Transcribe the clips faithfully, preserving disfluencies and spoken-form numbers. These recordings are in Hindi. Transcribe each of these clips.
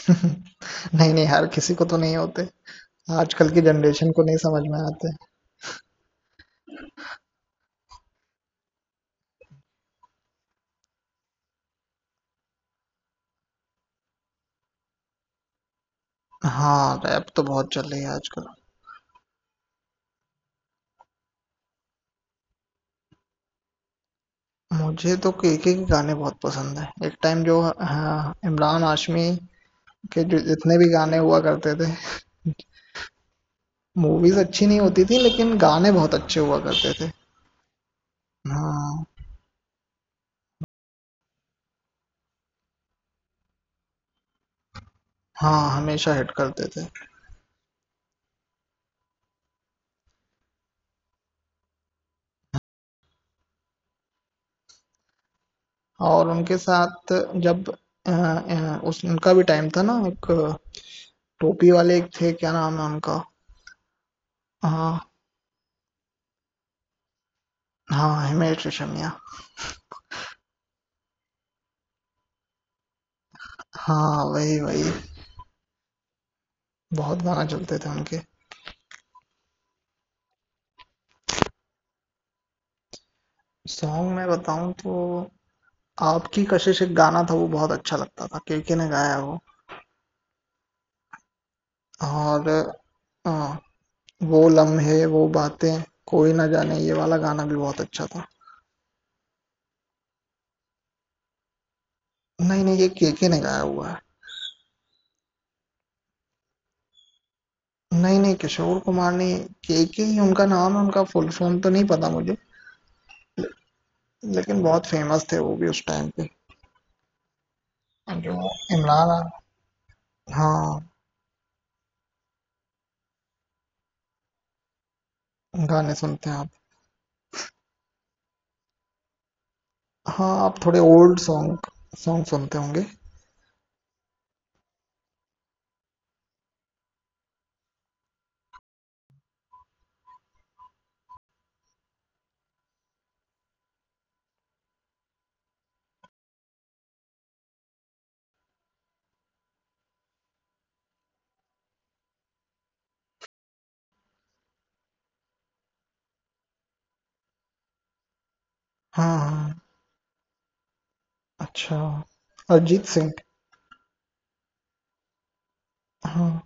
नहीं नहीं, हर किसी को तो नहीं होते। आजकल की जनरेशन को नहीं समझ में आते। हाँ, रैप तो बहुत चल रही है आजकल। मुझे तो केके के गाने बहुत पसंद है। एक टाइम जो हाँ, इमरान हाशमी के जो जितने भी गाने हुआ करते थे, मूवीज अच्छी नहीं होती थी लेकिन गाने बहुत अच्छे हुआ करते थे। हाँ। हाँ, हमेशा हिट करते थे। और उनके साथ जब अ, अ, उस उनका भी टाइम था ना, एक टोपी वाले एक थे, क्या नाम है उनका? हाँ। हाँ, हिमेश रेशमिया। हाँ, वही वही। बहुत गाना चलते थे उनके। सॉन्ग मैं बताऊं तो आपकी कशिश एक गाना था, वो बहुत अच्छा लगता था, केके ने गाया है वो। और अ, वो लम्हे वो बातें कोई ना जाने, ये वाला गाना भी बहुत अच्छा था। नहीं नहीं, ये केके ने गाया हुआ है। नहीं नहीं, किशोर कुमार ने। केके ही उनका नाम है, उनका फुल फॉर्म तो नहीं पता मुझे। लेकिन बहुत फेमस थे वो भी उस टाइम पे। जो इमरान। हाँ, गाने सुनते हैं आप? हाँ, आप थोड़े ओल्ड सॉन्ग सॉन्ग सुनते होंगे। हाँ हाँ। अच्छा, अरिजीत सिंह। हाँ।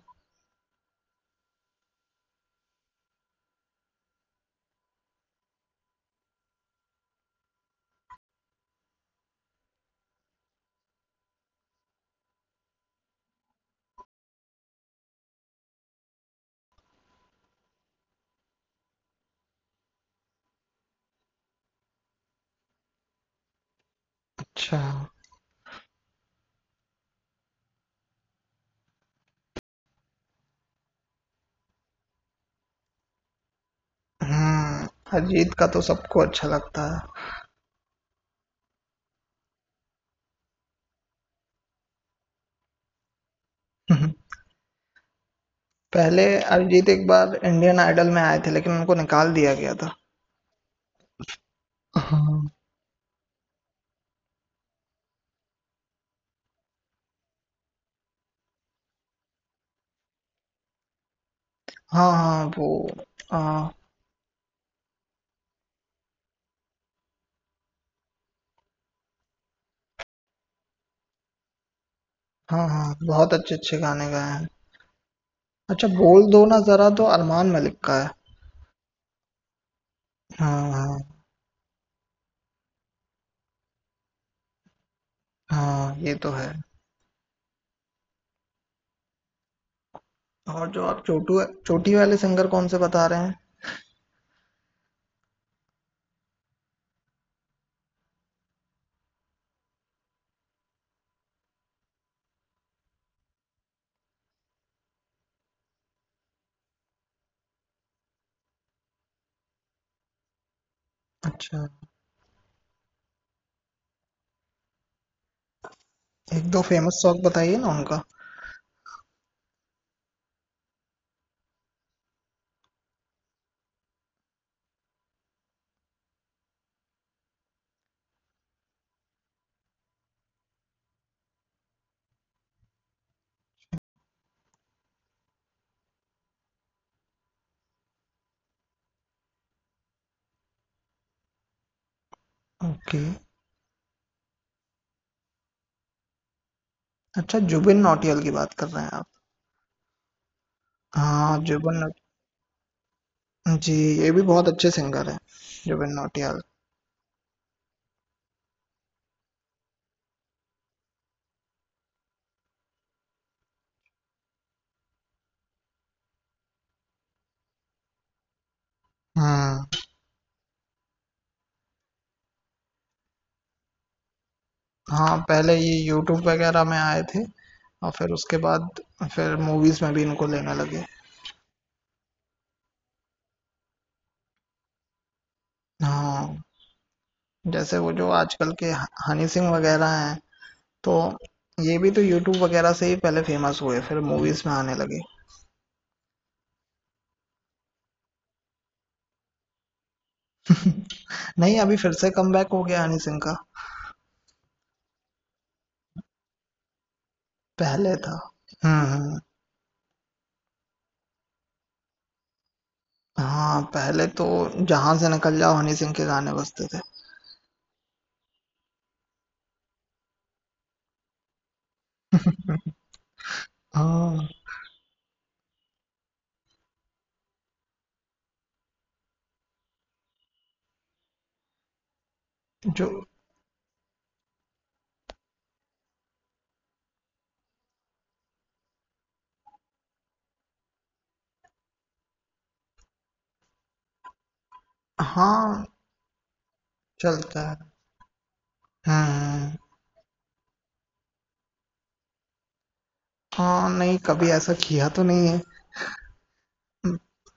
अच्छा। हम्म। अरिजीत का तो सबको अच्छा लगता है। पहले अरिजीत एक बार इंडियन आइडल में आए थे, लेकिन उनको निकाल दिया गया था। हाँ हाँ हाँ, वो। हाँ हाँ हाँ, बहुत अच्छे अच्छे गाने गाए हैं। अच्छा, बोल दो ना जरा तो अरमान मलिक का है। हाँ हाँ। हाँ, ये तो है। और जो आप चोटू चोटी वाले सिंगर कौन से बता रहे हैं? अच्छा, एक दो फेमस सॉन्ग बताइए ना उनका। ओके। अच्छा, जुबिन नौटियाल की बात कर रहे हैं आप? हाँ, जुबिन नौट- जी, ये भी बहुत अच्छे सिंगर हैं, जुबिन नौटियाल। हम्म। हाँ, पहले ये यूट्यूब वगैरह में आए थे, और फिर उसके बाद फिर मूवीज में भी इनको लेने लगे। हाँ, जैसे वो जो आजकल के ह- हनी सिंह वगैरह हैं, तो ये भी तो यूट्यूब वगैरह से ही पहले फेमस हुए, फिर मूवीज में आने लगे। नहीं, अभी फिर से कमबैक हो गया हनी सिंह का। पहले था। हम्म हम्म। हाँ, पहले तो जहां से निकल जाओ हनी सिंह के गाने बजते थे। हाँ। जो, हाँ, चलता है। हम्म। हाँ, नहीं, कभी ऐसा किया तो नहीं है। हम्म,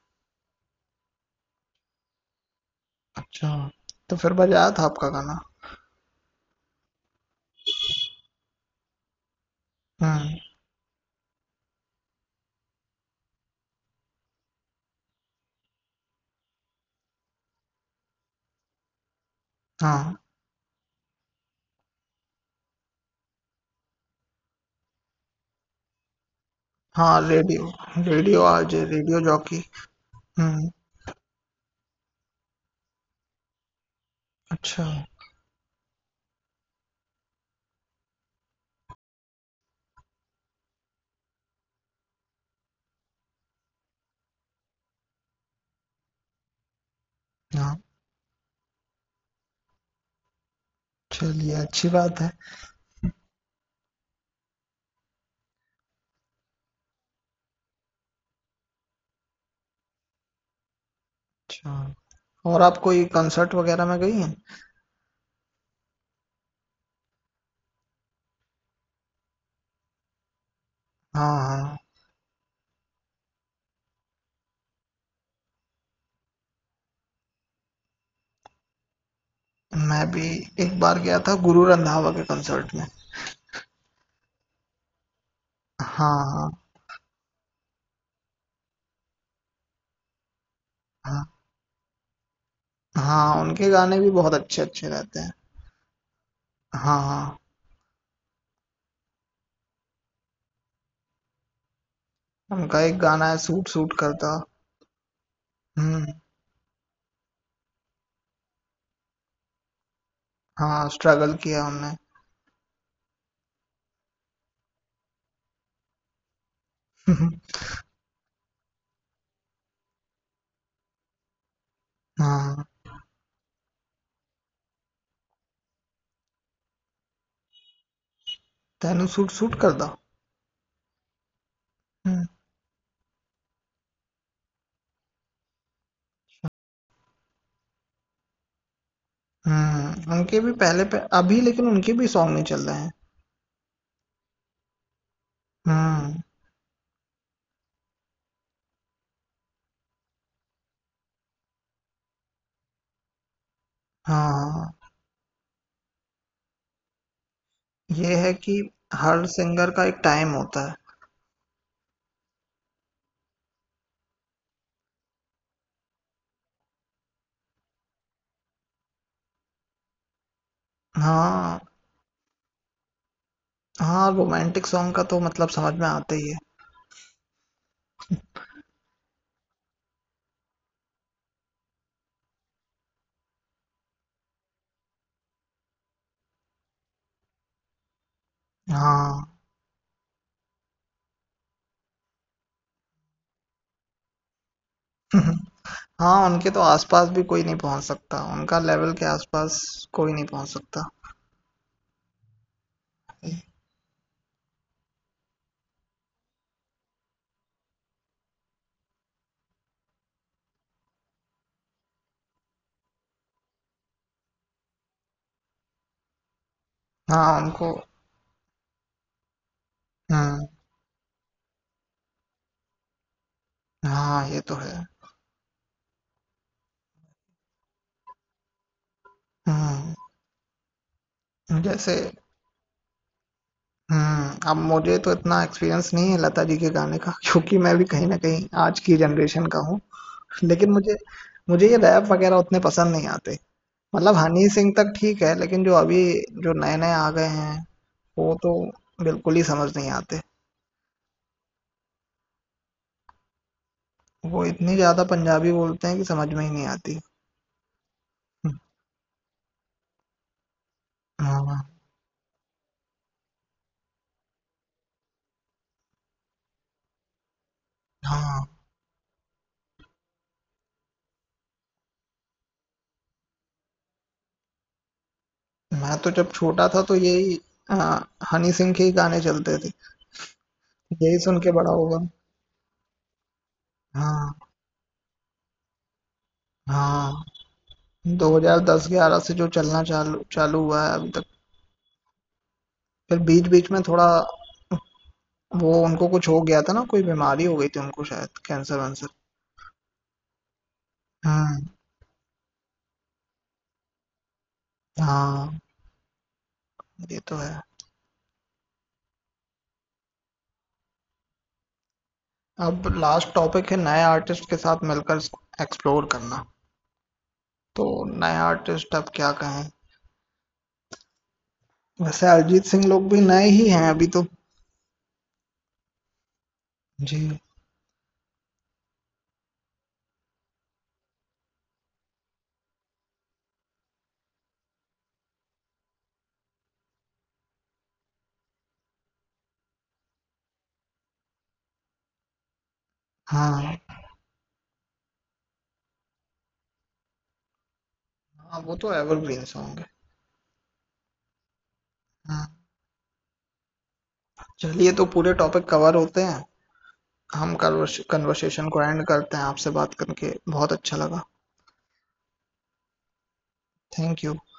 अच्छा, तो फिर बजाया था आपका गाना? हम्म। हाँ हाँ, रेडियो, रेडियो आज रेडियो जॉकी। हम्म। अच्छा। हाँ, चलिए, अच्छी बात है। अच्छा, और आप कोई कंसर्ट वगैरह में गई हैं? हाँ हाँ, मैं भी एक बार गया था गुरु रंधावा के कंसर्ट में। हाँ हाँ। हाँ हाँ, उनके गाने भी बहुत अच्छे अच्छे रहते हैं। हाँ हाँ। उनका एक गाना है, सूट सूट करता। हम्म। हाँ, स्ट्रगल किया उनने। हाँ, तेनू सूट सूट करता। हम्म। हम्म, उनके भी पहले पे अभी, लेकिन उनके भी सॉन्ग नहीं चल रहे हैं। हम्म। हाँ, ये है कि हर सिंगर का एक टाइम होता है। हाँ हाँ, रोमांटिक सॉन्ग का तो मतलब समझ में आता ही है। हाँ। हाँ, उनके तो आसपास भी कोई नहीं पहुंच सकता, उनका लेवल के आसपास कोई नहीं पहुंच सकता। हाँ उनको। हम्म। हाँ ये तो है। हम्म। जैसे, हम्म, अब मुझे तो इतना एक्सपीरियंस नहीं है लता जी के गाने का क्योंकि मैं भी कहीं ना कहीं आज की जनरेशन का हूँ। लेकिन मुझे मुझे ये रैप वगैरह उतने पसंद नहीं आते। मतलब हनी सिंह तक ठीक है, लेकिन जो अभी जो नए नए आ गए हैं वो तो बिल्कुल ही समझ नहीं आते। वो इतनी ज्यादा पंजाबी बोलते हैं कि समझ में ही नहीं आती। हम्म। हाँ। हाँ। मैं तो जब छोटा था तो यही आ, हनी सिंह के ही गाने चलते थे, यही सुन के बड़ा होगा। हाँ। हाँ। दो हज़ार दस ग्यारह से जो चलना चालू चालू हुआ है अभी तक। फिर बीच बीच में थोड़ा वो उनको कुछ हो गया था ना, कोई बीमारी हो गई थी उनको, शायद कैंसर वैंसर। हम्म। हाँ ये तो है। अब लास्ट टॉपिक है नए आर्टिस्ट के साथ मिलकर एक्सप्लोर करना। तो नए आर्टिस्ट अब क्या कहें। वैसे अरिजीत सिंह लोग भी नए ही हैं अभी तो। जी। हाँ। हाँ वो तो एवरग्रीन सॉन्ग है। हाँ। चलिए, तो पूरे टॉपिक कवर होते हैं। हम कन्वर्सेशन को एंड करते हैं, आपसे बात करके बहुत अच्छा लगा। Thank you.